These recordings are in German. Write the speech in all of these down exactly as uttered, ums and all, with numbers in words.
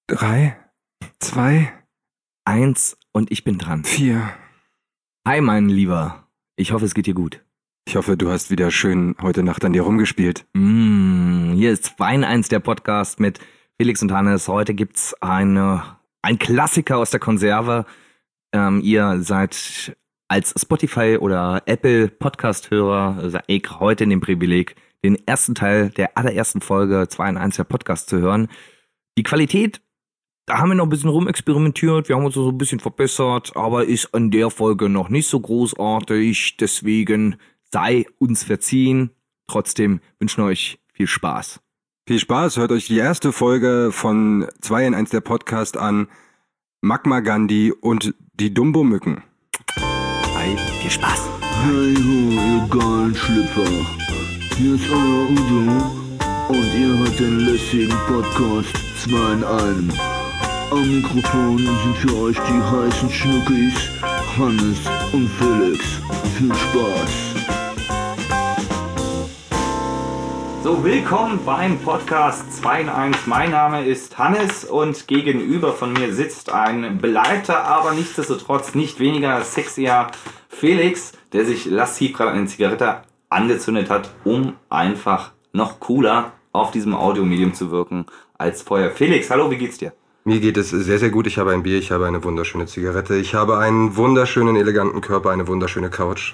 Drei, zwei, Eins und ich bin dran. vier. Hi, mein Lieber. Ich hoffe, es geht dir gut. Ich hoffe, du hast wieder schön heute Nacht an dir rumgespielt. Mm, hier ist zwei in eins, der Podcast mit Felix und Hannes. Heute gibt's eine, ein Klassiker aus der Konserve. Ähm, ihr seid als Spotify oder Apple Podcast-Hörer, seid ihr heute in dem Privileg, den ersten Teil der allerersten Folge zwei in eins, der Podcast zu hören. Die Qualität, da haben wir noch ein bisschen rumexperimentiert, wir haben uns so ein bisschen verbessert, aber ist an der Folge noch nicht so großartig, deswegen sei uns verziehen. Trotzdem wünschen wir euch viel Spaß. Viel Spaß, hört euch die erste Folge von zwei in eins der Podcast an. Mahatma Gandhi und die Dumbo-Mücken. Hi, viel Spaß. Hey ho, ihr geilen Schlüpfer. Hier ist euer Udo und ihr hört den lässigen Podcast zwei in einem. Am Mikrofon sind für euch die heißen Schnuckis Hannes und Felix. Viel Spaß. So, willkommen beim Podcast zwei in eins. Mein Name ist Hannes und gegenüber von mir sitzt ein beleibter, aber nichtsdestotrotz nicht weniger sexier Felix, der sich lasziv gerade eine Zigarette angezündet hat, um einfach noch cooler auf diesem Audiomedium zu wirken als vorher. Felix, hallo, wie geht's dir? Mir geht es sehr, sehr gut. Ich habe ein Bier, ich habe eine wunderschöne Zigarette, ich habe einen wunderschönen, eleganten Körper, eine wunderschöne Couch.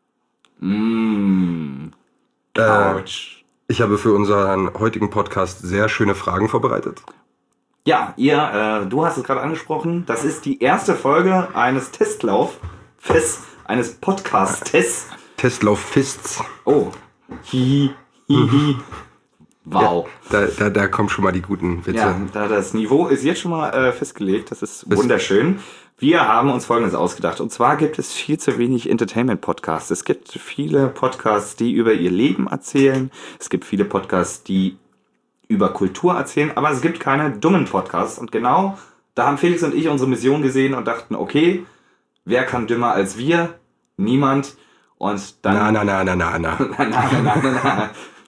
Mmh, Couch. Äh, ich habe für unseren heutigen Podcast sehr schöne Fragen vorbereitet. Ja, ihr, äh, du hast es gerade angesprochen, das ist die erste Folge eines Testlauf-Fests, eines Podcast-Tests. Testlauf-Fists. Oh, hihi, hihi. Wow. Ja, da, da, da kommen schon mal die guten Witze. Ja, da das Niveau ist jetzt schon mal äh, festgelegt, das ist wunderschön. Wir haben uns Folgendes ausgedacht. Und zwar gibt es viel zu wenig Entertainment-Podcasts. Es gibt viele Podcasts, die über ihr Leben erzählen. Es gibt viele Podcasts, die über Kultur erzählen. Aber es gibt keine dummen Podcasts. Und genau da haben Felix und ich unsere Mission gesehen und dachten, okay, wer kann dümmer als wir? Niemand. Und dann... Na, na, na, na, na, na. na, na, na, na, na.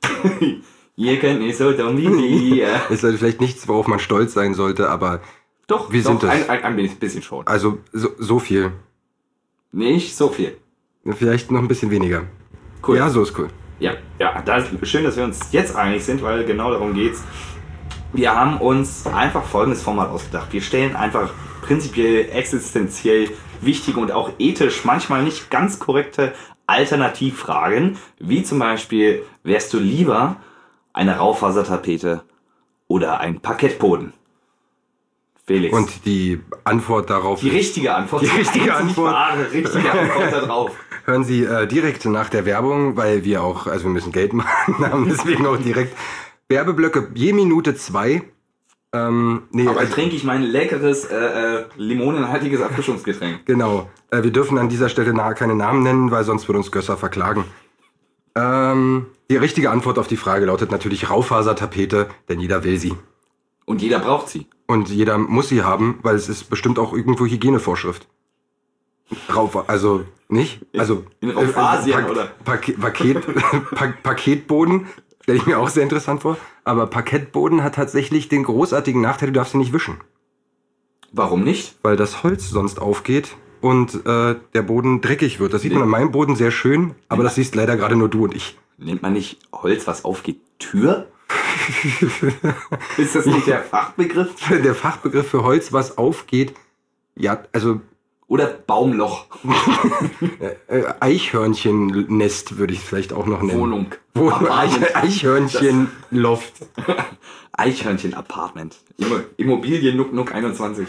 Ihr könnt nicht so dumm wie wir. Ist halt vielleicht nichts, worauf man stolz sein sollte, aber Doch, wir doch sind das. Ein, ein, ein bisschen schon. Also so, so viel. Nicht so viel. Vielleicht noch ein bisschen weniger. Cool. Ja, so ist cool. Ja, ja, das ist schön, dass wir uns jetzt einig sind, weil genau darum geht's. Wir haben uns einfach folgendes Format ausgedacht. Wir stellen einfach prinzipiell, existenziell wichtige und auch ethisch manchmal nicht ganz korrekte Alternativfragen, wie zum Beispiel, wärst du lieber eine Raufasertapete oder ein Parkettboden? Felix. Und die Antwort darauf... Die richtige Antwort. Die richtige Antwort. Wahre, richtige Antwort darauf. Hören Sie äh, direkt nach der Werbung, weil wir auch, also wir müssen Geld machen, haben deswegen auch direkt Werbeblöcke, je Minute zwei. Ähm, nee, Aber also, trinke ich mein leckeres, äh, äh, limonenhaltiges Abfrischungsgetränk. Genau. Äh, wir dürfen an dieser Stelle na, keine Namen nennen, weil sonst wird uns Gösser verklagen. Ähm, die richtige Antwort auf die Frage lautet natürlich Raufasertapete, denn jeder will sie. Und jeder braucht sie. Und jeder muss sie haben, weil es ist bestimmt auch irgendwo Hygienevorschrift. Rauf, also nicht? Also In Raufasien, Pak- oder? Paket, Paket, pa- Paketboden stelle ich mir auch sehr interessant vor. Aber Parkettboden hat tatsächlich den großartigen Nachteil, du darfst ihn nicht wischen. Warum nicht? Weil das Holz sonst aufgeht und äh, der Boden dreckig wird. Das sieht man an meinem Boden sehr schön, aber das siehst leider gerade nur du und ich. Nennt man nicht Holz, was aufgeht, Tür? Ist das nicht der Fachbegriff? Der Fachbegriff für Holz, was aufgeht, ja, also Oder Baumloch? äh, Eichhörnchennest würde ich es vielleicht auch noch nennen. Wohnung. Wohnung. Apartment. Eichhörnchenloft. Eichhörnchen-Apartment. Immo- Immobilie Nuck Nuck einundzwanzig.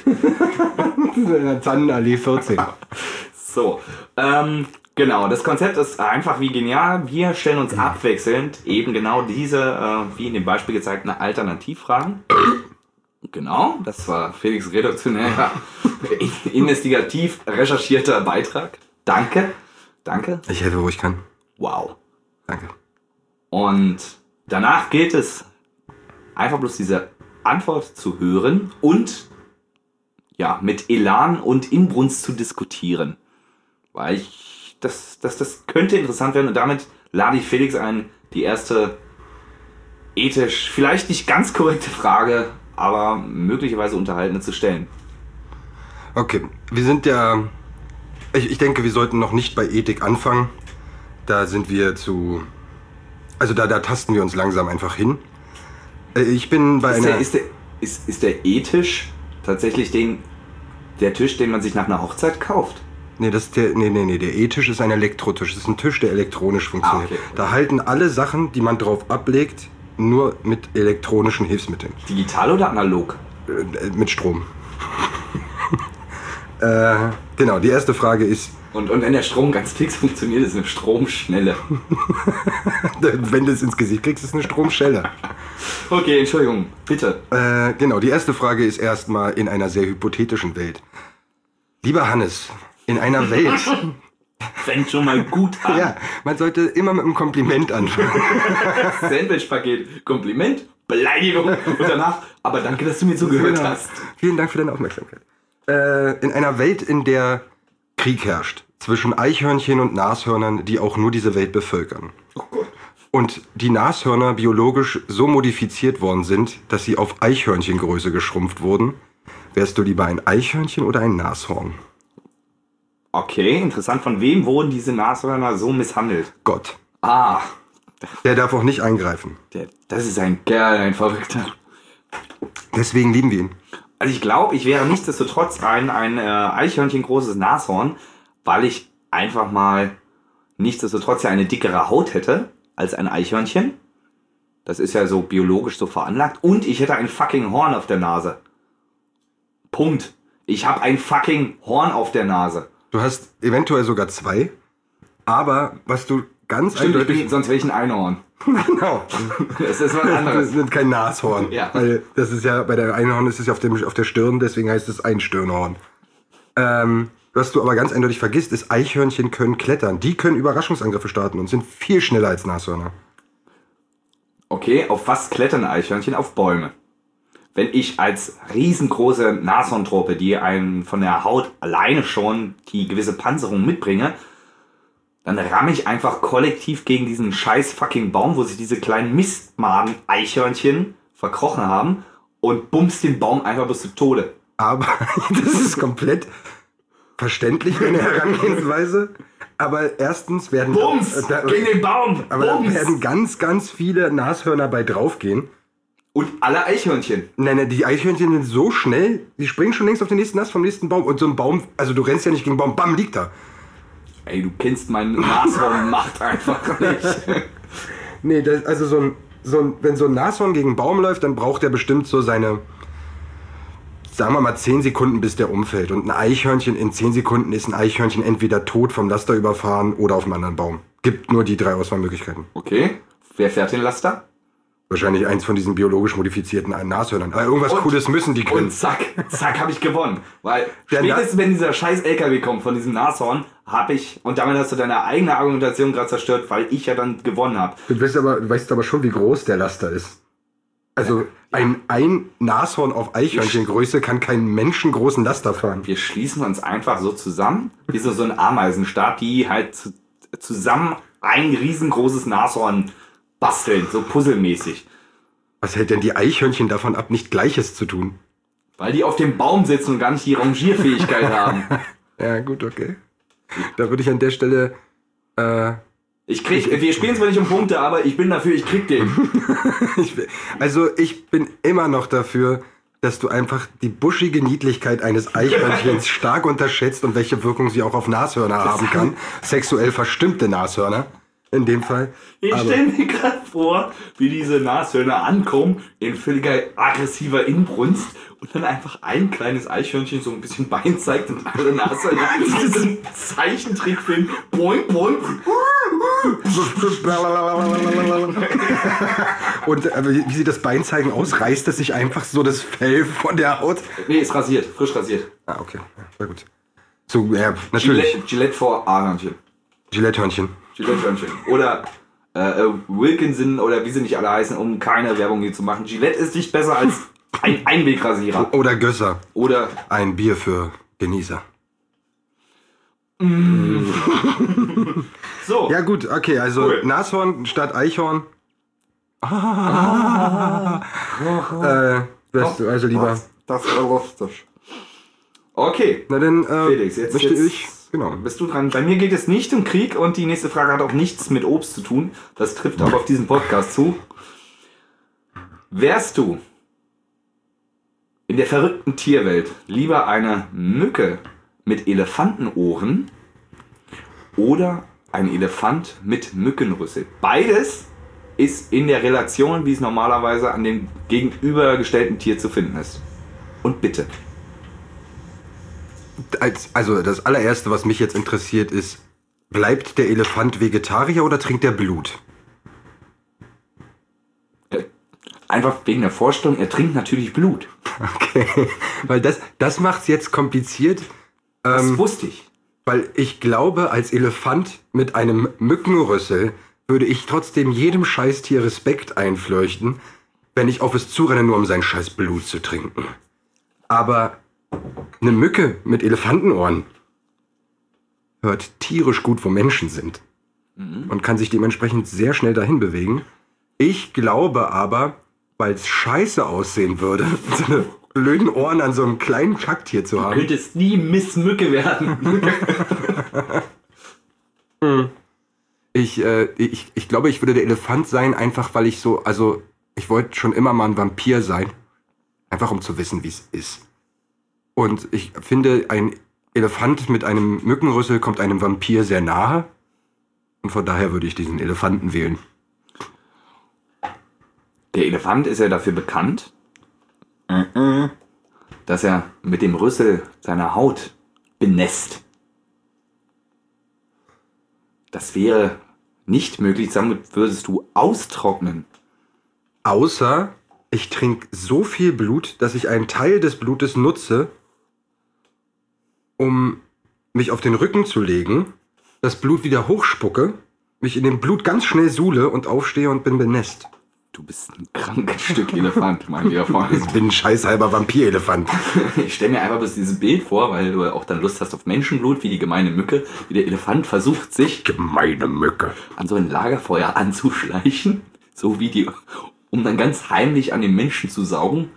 Tannenallee vierzehn. So, ähm, genau, das Konzept ist einfach wie genial. Wir stellen uns abwechselnd eben genau diese, äh, wie in dem Beispiel gezeigten, Alternativfragen. Genau, das war Felix redaktioneller, investigativ recherchierter Beitrag. Danke, danke. Ich helfe, wo ich kann. Wow. Danke. Und danach gilt es, einfach bloß diese Antwort zu hören und ja, mit Elan und Inbrunst zu diskutieren. Weil ich, das, das, das könnte interessant werden und damit lade ich Felix ein, die erste ethisch vielleicht nicht ganz korrekte Frage aber möglicherweise unterhaltene zu stellen. Okay, wir sind ja... Ich, ich denke, wir sollten noch nicht bei Ethik anfangen. Da sind wir zu... Also da, da tasten wir uns langsam einfach hin. Ich bin bei ist einer... Der, ist, der, ist, ist der E-Tisch tatsächlich den, der Tisch, den man sich nach einer Hochzeit kauft? Nee, das ist der, nee, nee, nee, der E-Tisch ist ein Elektrotisch. Das ist ein Tisch, der elektronisch funktioniert. Ah, okay. Da halten alle Sachen, die man drauf ablegt, nur mit elektronischen Hilfsmitteln. Digital oder analog? Äh, mit Strom. äh, genau, die erste Frage ist... Und, und wenn der Strom ganz fix funktioniert, ist eine Stromschnelle. Wenn du es ins Gesicht kriegst, ist eine Stromschelle. Okay, Entschuldigung, bitte. Äh, genau, die erste Frage ist erstmal in einer sehr hypothetischen Welt. Lieber Hannes, in einer Welt... Fängt schon mal gut an. Ja, man sollte immer mit einem Kompliment anfangen. Sandwich-Paket, Kompliment, Beleidigung und danach, aber danke, dass du mir zugehört Genau. hast. Vielen Dank für deine Aufmerksamkeit. Äh, in einer Welt, in der Krieg herrscht zwischen Eichhörnchen und Nashörnern, die auch nur diese Welt bevölkern. Oh Gott. Und die Nashörner biologisch so modifiziert worden sind, dass sie auf Eichhörnchengröße geschrumpft wurden. Wärst du lieber ein Eichhörnchen oder ein Nashorn? Okay, interessant. Von wem wurden diese Nashörner so misshandelt? Gott. Ah, Der darf auch nicht eingreifen. der, das ist ein Kerl, ein Verrückter. Deswegen lieben wir ihn. Also ich glaube, ich wäre nichtsdestotrotz ein, ein äh, Eichhörnchen großes Nashorn, weil ich einfach mal nichtsdestotrotz ja eine dickere Haut hätte als ein Eichhörnchen. Das ist ja so biologisch so veranlagt. Und ich hätte ein fucking Horn auf der Nase. Punkt. Ich habe ein fucking Horn auf der Nase. Du hast eventuell sogar zwei, aber was du ganz Stimmt, ich eindeutig... bin, sonst wäre ich ein Einhorn. Genau. Das ist was Das anderes. ist kein Nashorn. Ja. Weil das ist ja, bei der Einhorn ist es ja auf, dem, auf der Stirn, deswegen heißt es Einstirnhorn. Ähm, was du aber ganz eindeutig vergisst, ist, Eichhörnchen können klettern. Die können Überraschungsangriffe starten und sind viel schneller als Nashörner. Okay, auf was klettern Eichhörnchen? Auf Bäume. Wenn ich als riesengroße Nashorntruppe, die einen von der Haut alleine schon die gewisse Panzerung mitbringe, dann ramme ich einfach kollektiv gegen diesen scheiß fucking Baum, wo sich diese kleinen Mistmaden-Eichhörnchen verkrochen haben und bumst den Baum einfach bis zu Tode. Aber das ist komplett verständlich, eine Herangehensweise. Aber erstens werden... Bums! äh, da, Gegen den Baum! aber da Bums! werden ganz, ganz viele Nashörner bei draufgehen. Und alle Eichhörnchen. Nein, nein, die Eichhörnchen sind so schnell, die springen schon längst auf den nächsten Ast vom nächsten Baum. Und so ein Baum, also du rennst ja nicht gegen den Baum, bam, liegt da. Ey, du kennst meinen Nashorn Macht einfach nicht. Nee, das, also so ein, so ein, wenn so ein Nashorn gegen einen Baum läuft, dann braucht er bestimmt so seine, sagen wir mal, zehn Sekunden, bis der umfällt. Und ein Eichhörnchen in zehn Sekunden ist ein Eichhörnchen entweder tot vom Laster überfahren oder auf einem anderen Baum. Gibt nur die drei Auswahlmöglichkeiten. Okay, wer fährt den Laster? Wahrscheinlich eins von diesen biologisch modifizierten Nashörnern. Aber irgendwas Und- Cooles müssen die können. Und zack, zack, habe ich gewonnen. Weil Der Na- spätestens, wenn dieser scheiß L K W kommt von diesem Nashorn, habe ich, und damit hast du deine eigene Argumentation gerade zerstört, weil ich ja dann gewonnen habe. Du, bist aber, du weißt aber schon, wie groß der Laster ist. Also ein, ein Nashorn auf Eichhörnchengröße kann keinen menschengroßen Laster fahren. Wir schließen uns einfach so zusammen, wie so, so ein Ameisenstaat, die halt zu, zusammen ein riesengroßes Nashorn basteln, so puzzelmäßig. Was hält denn die Eichhörnchen davon ab, nicht Gleiches zu tun? Weil die auf dem Baum sitzen und gar nicht die Rangierfähigkeit haben. Ja, gut, okay. Da würde ich an der Stelle... Äh, Ich krieg, wir spielen zwar nicht um Punkte, aber ich bin dafür, ich krieg den. ich, bin- also ich bin immer noch dafür, dass du einfach die buschige Niedlichkeit eines Eichhörnchens stark unterschätzt und welche Wirkung sie auch auf Nashörner haben kann. Sexuell verstimmte Nashörner. In dem Fall. Ich Aber- stelle mir gerade vor, wie diese Nashörner ankommen, in völliger aggressiver Inbrunst und dann einfach ein kleines Eichhörnchen so ein bisschen Bein zeigt und alle Nashörner diesen Zeichentrickfilm boing, boing. Und äh, wie wie sie das Bein zeigen aus, reißt es sich einfach so das Fell von der Haut. Nee, ist rasiert, frisch rasiert. Ah, okay. Ja, sehr gut. So, ja, natürlich. Gillette, Gillette vor A-Hörnchen. Gillette-Hörnchen. Gillette-Hörnchen. Oder äh, äh, Wilkinson oder wie sie nicht alle heißen, um keine Werbung hier zu machen. Gillette ist nicht besser als ein Einwegrasierer. Oder Gösser. Oder Ein Bier für Genießer. so. Ja gut, okay, also Cool. Nashorn statt Eichhorn. äh, Wärst du also lieber... Das, das wäre lustig. Okay. Na dann, äh, Felix, jetzt, möchte jetzt ich... Genau. Bist du dran? Bei mir geht es nicht um Krieg und die nächste Frage hat auch nichts mit Obst zu tun. Das trifft auch auf diesen Podcast zu. Wärst du in der verrückten Tierwelt lieber eine Mücke mit Elefantenohren oder ein Elefant mit Mückenrüssel? Beides ist in der Relation, wie es normalerweise an dem gegenübergestellten Tier zu finden ist. Und bitte. Als, also das allererste, was mich jetzt interessiert, ist, bleibt der Elefant Vegetarier oder trinkt er Blut? Einfach wegen der Vorstellung, er trinkt natürlich Blut. Okay, weil das, das macht's jetzt kompliziert. Das ähm, wusste ich. Weil ich glaube, als Elefant mit einem Mückenrüssel würde ich trotzdem jedem Scheißtier Respekt einfleuchten, wenn ich auf es zurenne, nur um sein scheiß Blut zu trinken. Aber eine Mücke mit Elefantenohren hört tierisch gut, wo Menschen sind. Mhm. Und kann sich dementsprechend sehr schnell dahin bewegen. Ich glaube aber, weil es scheiße aussehen würde, so eine blöden Ohren an so einem kleinen Kacktier zu haben. Du könntest nie Miss Mücke werden. ich, äh, ich, ich glaube, ich würde der Elefant sein, einfach weil ich so, also ich wollte schon immer mal ein Vampir sein. Einfach um zu wissen, wie es ist. Und ich finde, ein Elefant mit einem Mückenrüssel kommt einem Vampir sehr nahe. Und von daher würde ich diesen Elefanten wählen. Der Elefant ist ja dafür bekannt, dass er mit dem Rüssel seiner Haut benässt. Das wäre nicht möglich, damit würdest du austrocknen. Außer ich trinke so viel Blut, dass ich einen Teil des Blutes nutze, um mich auf den Rücken zu legen, das Blut wieder hochspucke, mich in dem Blut ganz schnell suhle und aufstehe und bin benässt. Du bist ein krankes Stück Elefant, mein lieber Freund. Ich bin ein scheißhalber Vampirelefant. Ich stelle mir einfach bloß dieses Bild vor, weil du auch dann Lust hast auf Menschenblut, wie die gemeine Mücke, wie der Elefant versucht, sich Gemeine Mücke. an so ein Lagerfeuer anzuschleichen, so wie die, um dann ganz heimlich an den Menschen zu saugen.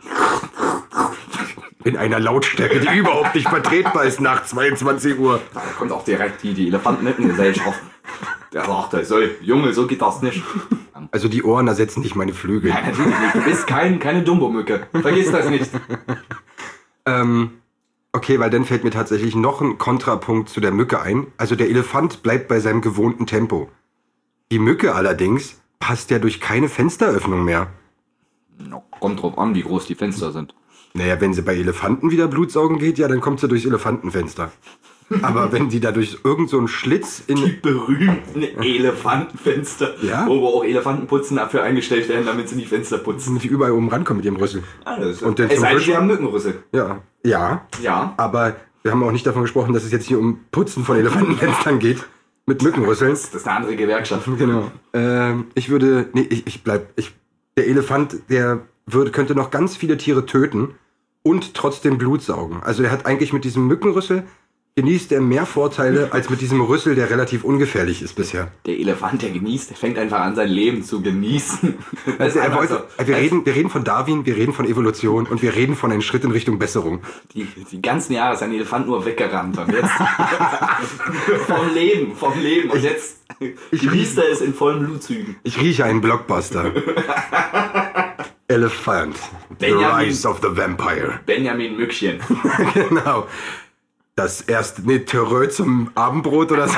In einer Lautstärke, die überhaupt nicht vertretbar ist nach zweiundzwanzig Uhr. Da kommt auch direkt die, die Elefantengesellschaft. Der sagt, der soll, Junge, so geht das nicht. Also die Ohren ersetzen nicht meine Flügel. Nein, natürlich nicht. Du bist kein, keine Dumbo-Mücke. Vergiss das nicht. ähm, okay, weil dann fällt mir tatsächlich noch ein Kontrapunkt zu der Mücke ein. Also der Elefant bleibt bei seinem gewohnten Tempo. Die Mücke allerdings passt ja durch keine Fensteröffnung mehr. No, kommt drauf an, wie groß die Fenster sind. Naja, wenn sie bei Elefanten wieder Blutsaugen geht, ja, dann kommt sie durchs Elefantenfenster. Aber wenn sie da durch irgend so einen Schlitz in... Die berühmten Elefantenfenster, Ja? wo auch Elefantenputzen dafür eingestellt werden, damit sie die Fenster putzen. Nicht überall oben rankommen mit dem Rüssel. Ah, das ist, Und den es zum sei denn, Frischen- wir haben Mückenrüssel. Ja, ja. Ja. Aber wir haben auch nicht davon gesprochen, dass es jetzt hier um Putzen von Elefantenfenstern geht. Mit Mückenrüsseln. Das ist eine andere Gewerkschaft. Genau. Ähm, ich würde... Nee, ich, ich bleib... Ich, der Elefant, der würde, könnte noch ganz viele Tiere töten und trotzdem Blut saugen. Also der hat eigentlich mit diesem Mückenrüssel... genießt er mehr Vorteile als mit diesem Rüssel, der relativ ungefährlich ist bisher. Der Elefant, der genießt, der fängt einfach an, sein Leben zu genießen. Also er wollte, so, wir, reden, wir reden von Darwin, wir reden von Evolution und wir reden von einem Schritt in Richtung Besserung. Die, die ganzen Jahre ist ein Elefant nur weggerannt und jetzt vom Leben, vom Leben und jetzt genießt er es in vollen Blutzügen. Ich rieche einen Blockbuster. Elephant. The Benjamin. Rise of the Vampire. Benjamin Mückchen. Genau. Das erste, ne, Terreux zum Abendbrot oder so.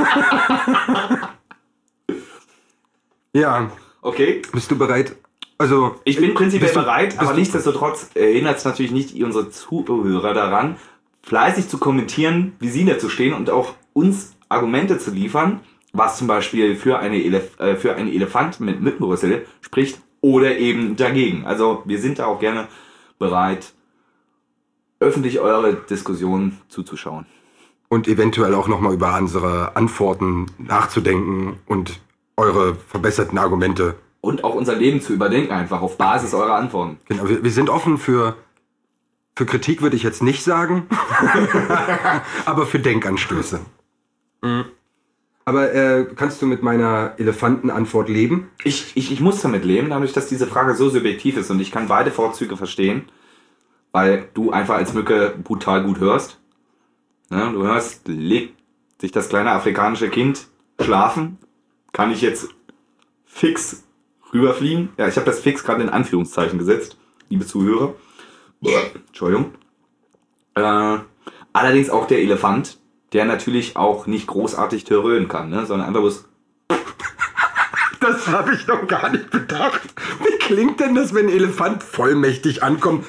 Ja. Okay. Bist du bereit? Also. Ich bin prinzipiell bist du- bereit, bist aber du- nichtsdestotrotz erinnert es natürlich nicht unsere Zuhörer daran, fleißig zu kommentieren, wie sie dazu stehen und auch uns Argumente zu liefern, was zum Beispiel für eine, Elef äh, für einen Elefant mit Mückenrüssel spricht oder eben dagegen. Also wir sind da auch gerne bereit, öffentlich eure Diskussionen zuzuschauen. Und eventuell auch nochmal über unsere Antworten nachzudenken und eure verbesserten Argumente. Und auch unser Leben zu überdenken, einfach auf Basis eurer Antworten. Genau, wir, wir sind offen für, für Kritik, würde ich jetzt nicht sagen, aber für Denkanstöße. Mhm. Aber äh, kannst du mit meiner Elefantenantwort leben? Ich, ich, ich muss damit leben, dadurch, dass diese Frage so subjektiv ist und ich kann beide Vorzüge verstehen, weil du einfach als Mücke brutal gut hörst. Ne, du hörst, legt sich das kleine afrikanische Kind schlafen, kann ich jetzt fix rüberfliegen? Ja, ich habe das fix gerade in Anführungszeichen gesetzt, liebe Zuhörer. Entschuldigung. Äh, allerdings auch der Elefant, der natürlich auch nicht großartig terrönen kann, ne, sondern einfach bloß... Das habe ich noch gar nicht bedacht. Wie klingt denn das, wenn ein Elefant vollmächtig ankommt?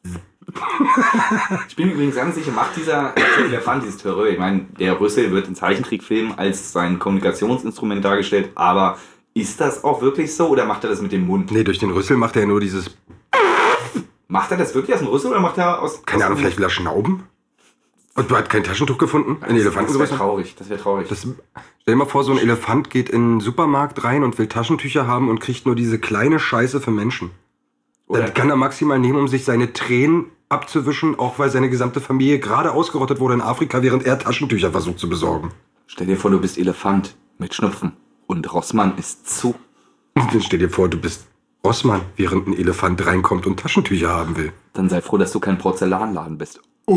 Ich bin übrigens ganz sicher, macht dieser Elefant dieses Terror. Ich meine, der Rüssel wird in Zeichentrickfilmen als sein Kommunikationsinstrument dargestellt, aber ist das auch wirklich so oder macht er das mit dem Mund? Nee, durch den Rüssel macht er ja nur dieses... Macht er das wirklich aus dem Rüssel oder macht er aus... Keine aus Ahnung, vielleicht will er schnauben? Und du hast kein Taschentuch gefunden? Ein Elefant? Das wäre traurig, das wäre traurig. Das, stell dir mal vor, so ein Elefant geht in den Supermarkt rein und will Taschentücher haben und kriegt nur diese kleine Scheiße für Menschen. Oder Dann kann er maximal nehmen, um sich seine Tränen abzuwischen, auch weil seine gesamte Familie gerade ausgerottet wurde in Afrika, während er Taschentücher versucht zu besorgen. Stell dir vor, du bist Elefant mit Schnupfen und Rossmann ist zu. Dann stell dir vor, du bist Rossmann, während ein Elefant reinkommt und Taschentücher haben will. Dann sei froh, dass du kein Porzellanladen bist.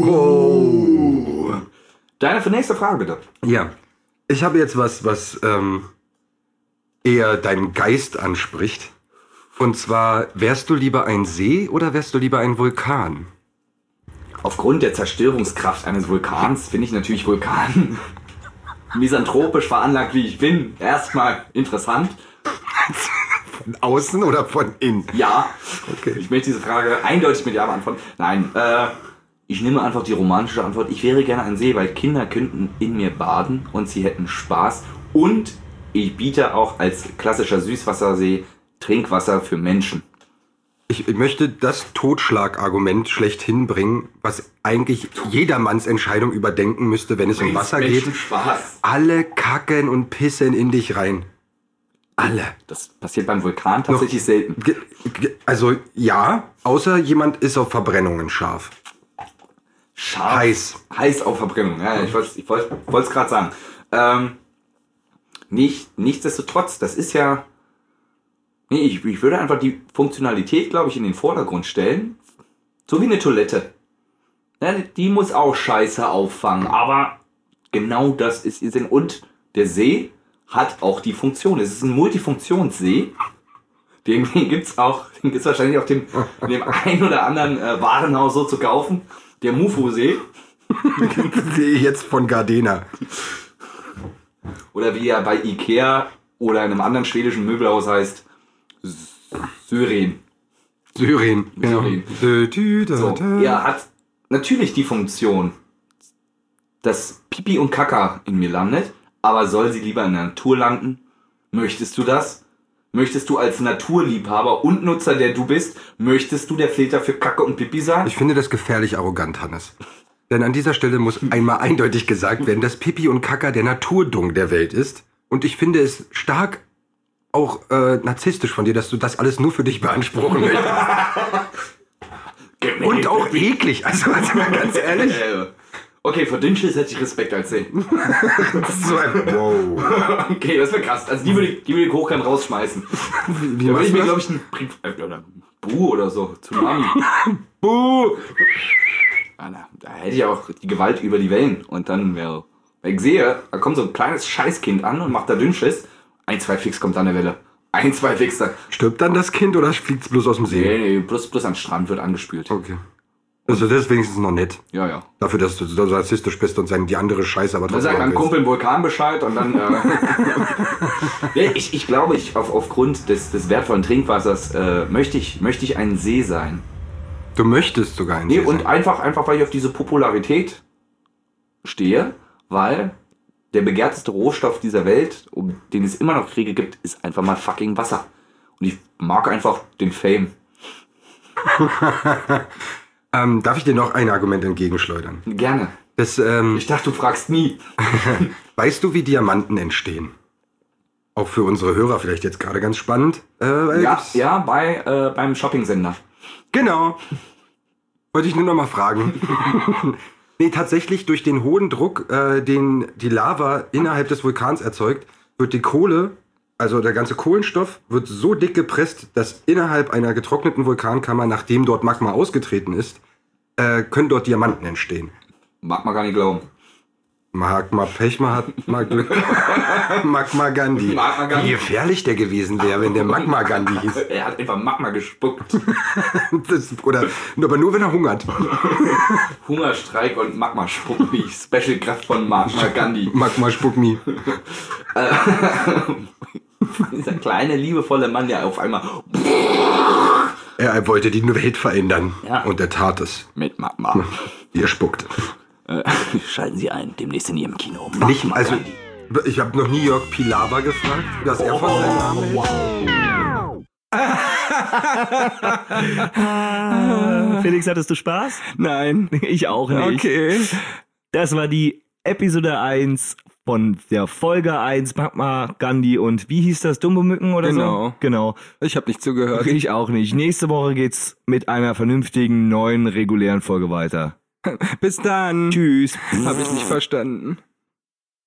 Oh. Deine nächste Frage bitte. Ja, ich habe jetzt was, was ähm, eher deinen Geist anspricht. Und zwar, wärst du lieber ein See oder wärst du lieber ein Vulkan? Aufgrund der Zerstörungskraft eines Vulkans finde ich natürlich Vulkan misanthropisch veranlagt, wie ich bin, erstmal interessant. Von außen oder von innen? Ja, Okay. ich möchte diese Frage eindeutig mit Ja beantworten. Nein, äh, ich nehme einfach die romantische Antwort. Ich wäre gerne ein See, weil Kinder könnten in mir baden und sie hätten Spaß. Und ich biete auch als klassischer Süßwassersee Trinkwasser für Menschen. Ich, ich möchte das Totschlagargument schlechthin bringen, was eigentlich jedermanns Entscheidung überdenken müsste, wenn es um Wasser Menschen geht. Spaß. Alle kacken und pissen in dich rein. Alle. Das passiert beim Vulkan tatsächlich Noch- selten. Ge- ge- Also ja, außer jemand ist auf Verbrennungen scharf. Scharf. Heiß. Heiß auf Verbrennung. Ja, ich wollte ich wollte es gerade sagen. Ähm, nicht, nichtsdestotrotz, das ist ja... Nee, ich, ich würde einfach die Funktionalität, glaube ich, in den Vordergrund stellen. So wie eine Toilette. Ja, die muss auch Scheiße auffangen, aber genau das ist ihr Sinn. Und der See hat auch die Funktion. Es ist ein Multifunktionssee. Den gibt es auch, den gibt's wahrscheinlich auch dem, dem einen oder anderen äh, Warenhaus so zu kaufen. Der Mufo-See. Sehe ich jetzt von Gardena. Oder wie er bei Ikea oder einem anderen schwedischen Möbelhaus heißt, Syren. Syrien. Genau. Syrien. Dö, dü, da, So, da. er hat natürlich die Funktion, dass Pipi und Kaka in mir landet, aber soll sie lieber in der Natur landen? Möchtest du das? Möchtest du als Naturliebhaber und Nutzer, der du bist, möchtest du der Filter für Kacke und Pipi sein? Ich finde das gefährlich arrogant, Hannes. Denn an dieser Stelle muss einmal eindeutig gesagt werden, dass Pipi und Kaka der Naturdung der Welt ist. Und ich finde es stark auch äh, narzisstisch von dir, dass du das alles nur für dich beanspruchen möchtest. Und auch eklig, also, also mal ganz ehrlich. Äh, Okay, vor Dünnschiss hätte ich Respekt als See. Das ist so ein, wow. Okay, das wäre krass. Also die würde ich, die würde ich hochkant rausschmeißen. Wie, wie Da würde machst ich du mir, das? glaube ich, einen Brief, äh, oder Buh oder so, Tsunami. Buh. Ja, na, da hätte ich auch die Gewalt über die Wellen. Und dann wäre, wenn ich sehe, da kommt so ein kleines Scheißkind an und macht da Dünnschiss. Ein, zwei Fix kommt an der Welle. Ein, zwei Fix da. Stirbt dann das Kind oder fliegt es bloß aus dem See? Nee, nee, plus, plus am Strand wird angespült. Okay. Also das ist wenigstens noch nett. Ja, ja. Dafür, dass du so rassistisch bist und sagen die andere Scheiße, aber Dann trotzdem sagt mein willst. Kumpel im Vulkan Bescheid und dann... Äh nee, ich, ich glaube, ich auf, aufgrund des, des wertvollen Trinkwassers äh, möchte, ich, möchte ich ein See sein. Du möchtest sogar ein Nee, See und sein. einfach, einfach, weil ich auf diese Popularität stehe, weil der begehrteste Rohstoff dieser Welt, um den es immer noch Kriege gibt, ist einfach mal fucking Wasser. Und ich mag einfach den Fame. Ähm, darf ich dir noch ein Argument entgegenschleudern? Gerne. Das, ähm, Ich dachte, du fragst nie. weißt du, wie Diamanten entstehen? Auch für unsere Hörer vielleicht jetzt gerade ganz spannend. Äh, weil Ja, gibt's- ja bei, äh, beim Shopping-Sender. Genau. Wollte ich nur noch mal fragen. Nee, tatsächlich durch den hohen Druck, äh, den die Lava innerhalb des Vulkans erzeugt, wird die Kohle, also der ganze Kohlenstoff, wird so dick gepresst, dass innerhalb einer getrockneten Vulkankammer, nachdem dort Magma ausgetreten ist, äh, können dort Diamanten entstehen. Mag man gar nicht glauben. Magma Pechma hat mal Glück. Magma Gandhi. Magma Gandhi. Wie gefährlich der gewesen wäre, wenn der Magma Gandhi hieß. Er hat einfach Magma gespuckt. Das, oder, aber nur wenn er hungert. Hungerstreik und Magma spuckt wie Special Kraft von Magma Gandhi. Magma spuck me. Dieser kleine, liebevolle Mann, der auf einmal Er wollte die Welt verändern. Ja. Und er tat es. mit Magma. Er spuckt. Äh, Schalten Sie ein, demnächst in Ihrem Kino. Magma Nicht, also, Gandhi. ich habe noch nie Jörg Pilawa gefragt, dass er von seinem Namen hält. Felix, hattest du Spaß? Nein. Ich auch nicht. Okay. Das war die Episode eins von der Folge eins, Magma Gandhi und wie hieß das, Dumbo-Mücken oder Genau. so? Genau. Ich habe nicht zugehört. Ich auch nicht. Nächste Woche geht's mit einer vernünftigen, neuen, regulären Folge weiter. Bis dann. Tschüss. Habe ich nicht verstanden.